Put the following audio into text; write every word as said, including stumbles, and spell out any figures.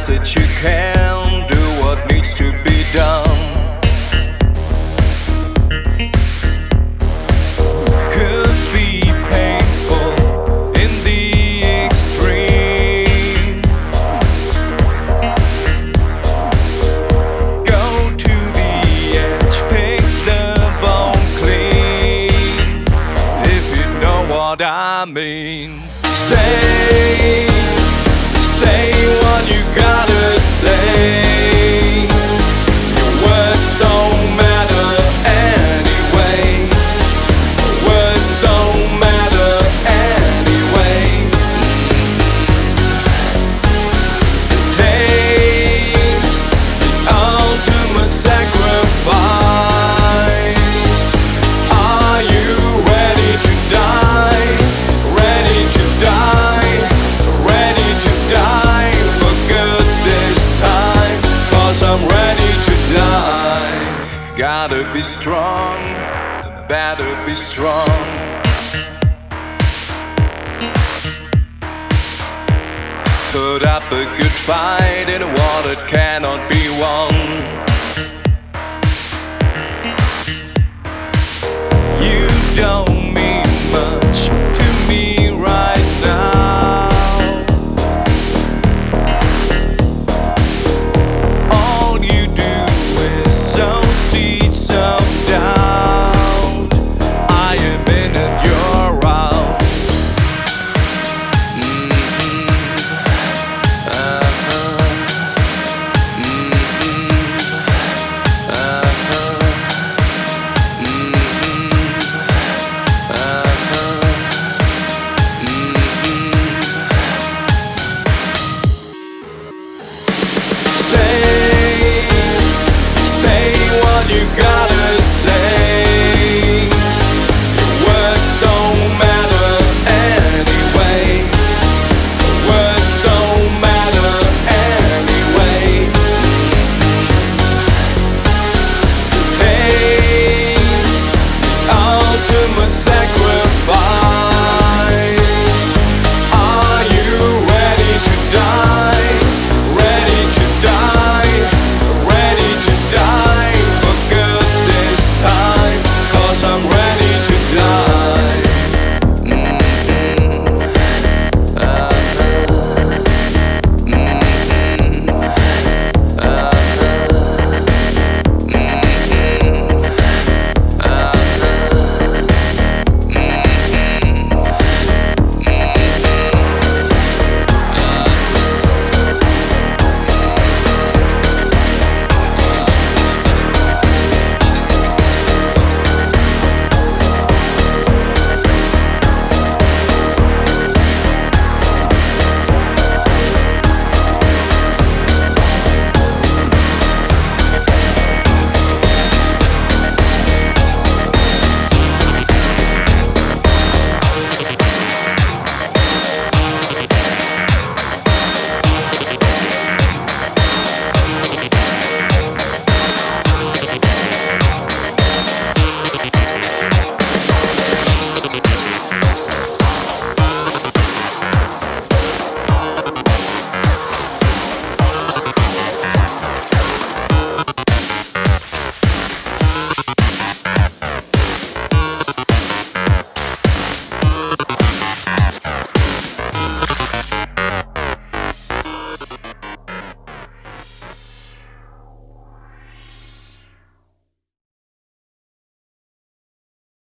that you can do what needs to be done. Could be painful in the extreme. Go to the edge, pick the bone clean, if you know what I mean. Say, say what you gotta say. Your words don't matter anyway. Words don't matter anyway. It takes the ultimate sacrifice. Are you ready to die? Ready to die? Ready to die for good this time? 'Cause I'm ready to die. Gotta be strong, better be strong. Put up a good fight in a war that cannot be won.